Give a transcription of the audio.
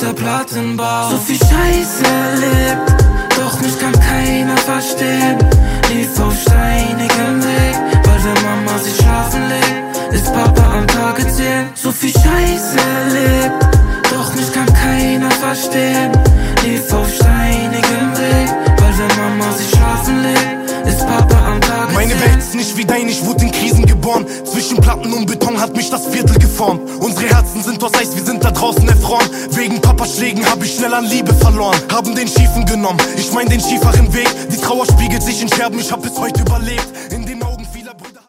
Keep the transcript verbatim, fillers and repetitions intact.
der Plattenbau. So viel Scheiße erlebt, doch mich kann keiner verstehen. Lief auf steinigem Weg, weil der Mama sich schlafen legt. Ist Papa am Tage zehn. So viel Scheiße erlebt, doch mich kann keiner verstehen. Lief auf steinigem Weg, weil der Mama sich schlafen legt. Ist Papa am Tage zehn. Meine Welt ist nicht wie dein, ich wurde in Krisen geboren. Zwischen Platten und Beton hat mich das Viertel geformt. Unsere Herzen sind aus Eis, wir sind da draußen erfroren. Wegen Papaschlägen hab ich schnell an Liebe verloren. Haben den Schiefen genommen, ich mein den schieferen Weg. Die Trauer spiegelt sich in Scherben, ich hab bis heute überlebt. In